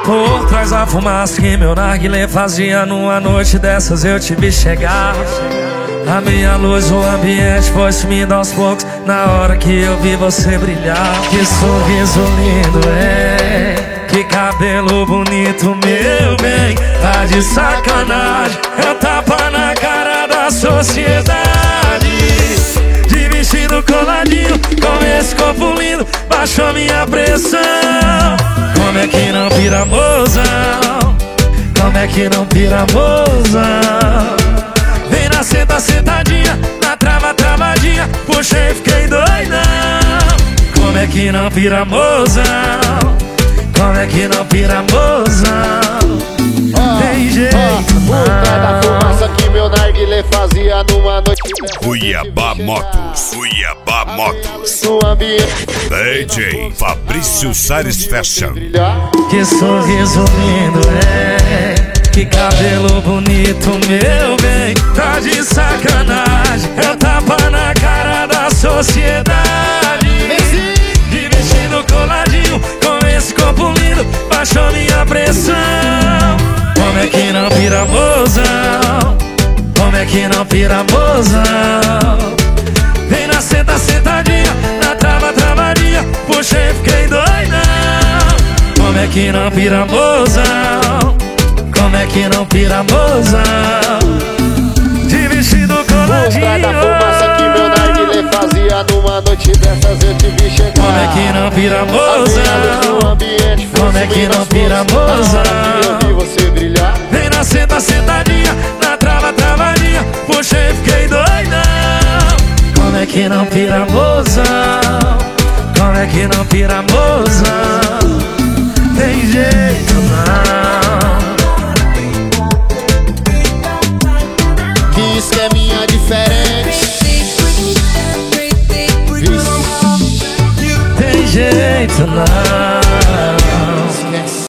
Por trás da fumaça que meu narguilé fazia, numa noite dessas eu te vi chegar. A minha luz, o ambiente foi sumindo aos poucos na hora que eu vi você brilhar. Que sorriso lindo, que cabelo bonito, meu bem. Tá de sacanagem, é tapa na cara da sociedade. De vestido coladinho, com esse corpo lindo, baixou minha pressão. Como é que não pira, mozão? Como é que não pira, mozão? Vem na senta, sentadinha, na trava, travadinha, puxei, fiquei doidão. Como é que não pira, mozão? Como é que não pira, mozão? Tem jeito não. Da fumaça que meu narguilé fazia numa noite. Cuiabá Motos, Cuiabá Motos. No ambiente DJ Fabrício Sares Fashion. Que sorriso lindo, que cabelo bonito, meu bem. Tá de sacanagem, é tapa na cara da sociedade. De vestido coladinho, com esse corpo lindo, baixou minha pressão. Como é que não pira, mozão? Como é que não pira, mozão? Vem na senta, sentadinha, na trava, travadinha, puxei, fiquei doidão. Como é que não pira, mozão? Como é que não pira, mozão? De vestido coladinho. Da fumaça que meu narguilé fazia numa noite dessas eu te vi chegar. Como é que não pira, mozão? Como é que não pira, mozão? Eu vi você brilhar. Vem na senta, sentadinha, na trava, travadinha, puxei, fiquei doidão. Como é que não pira, mozão? Como é que não pira, mozão? Tem jeito não. Que esqueminha diferente. Tem jeito não.